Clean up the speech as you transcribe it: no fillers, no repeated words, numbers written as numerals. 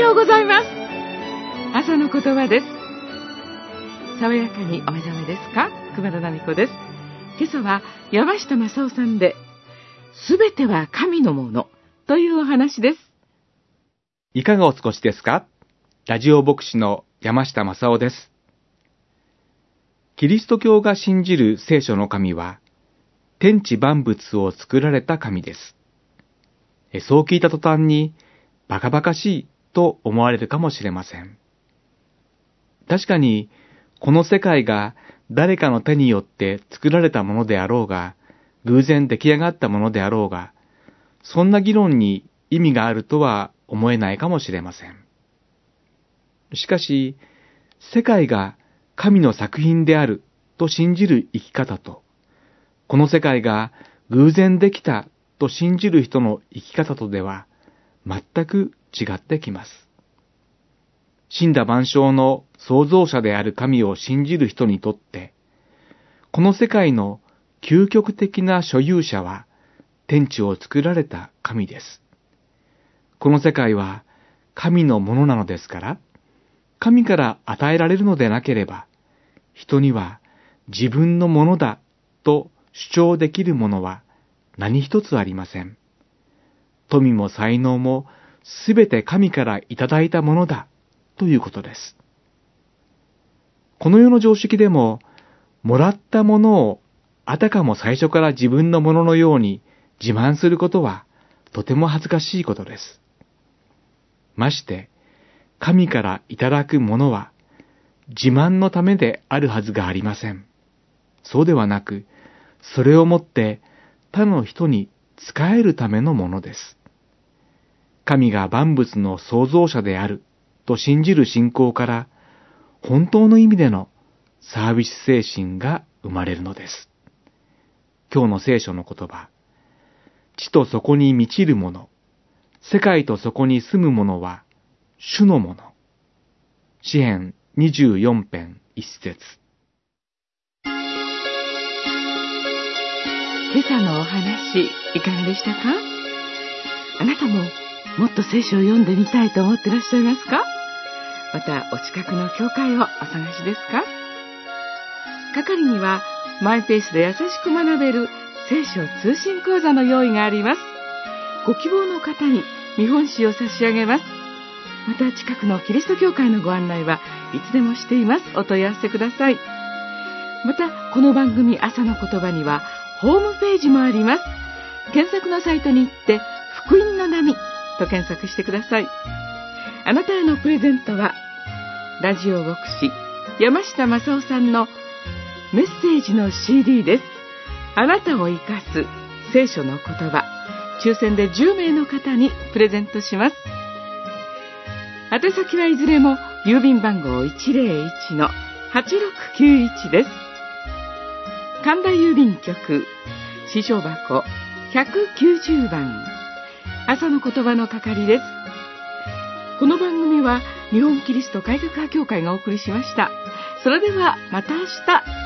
ようございます。朝の言葉です。爽やかにお目覚めですか？熊田奈美子です。今朝は山下正夫さんで、すべては神のものというお話です。 いかがお過ごしですか？ラジオ牧師の山下正夫です。キリスト教が信じる聖書の神は、天地万物を作られた神です。そう聞いた途端に、バカバカしいと思われるかもしれません。確かに、この世界が誰かの手によって作られたものであろうが、偶然出来上がったものであろうが、そんな議論に意味があるとは思えないかもしれません。しかし、世界が神の作品であると信じる生き方と、この世界が偶然できたと信じる人の生き方とでは全く違ってきます。森羅万象の創造者である神を信じる人にとって、この世界の究極的な所有者は天地を作られた神です。この世界は神のものなのですから、神から与えられるのでなければ、人には自分のものだと主張できるものは何一つありません。富も才能もすべて神からいただいたものだということです。この世の常識でも、もらったものをあたかも最初から自分のもののように自慢することはとても恥ずかしいことです。まして、神からいただくものは自慢のためであるはずがありません。そうではなく、それをもって他の人に仕えるためのものです。神が万物の創造者であると信じる信仰から、本当の意味でのサービス精神が生まれるのです。今日の聖書の言葉、地とそこに満ちるもの、世界とそこに住むものは主のもの。詩編24編1節。 今朝のお話、いかがでしたか？あなたももっと聖書を読んでみたいと思ってらっしゃいますか？またお近くの教会をお探しですか？係にはマイペースで優しく学べる聖書通信講座の用意があります。ご希望の方に見本紙を差し上げます。また近くのキリスト教会のご案内はいつでもしています。お問い合わせください。またこの番組朝の言葉にはホームページもあります。検索のサイトに行って福音の波と検索してください。あなたへのプレゼントはラジオ牧師山下正夫さんのメッセージの CD です。あなたを生かす聖書の言葉、抽選で10名の方にプレゼントします。宛先はいずれも郵便番号 101-8691 です。神田郵便局支所箱190番、朝の言葉の係です。この番組は日本キリスト改革派協会がお送りしました。それではまた明日。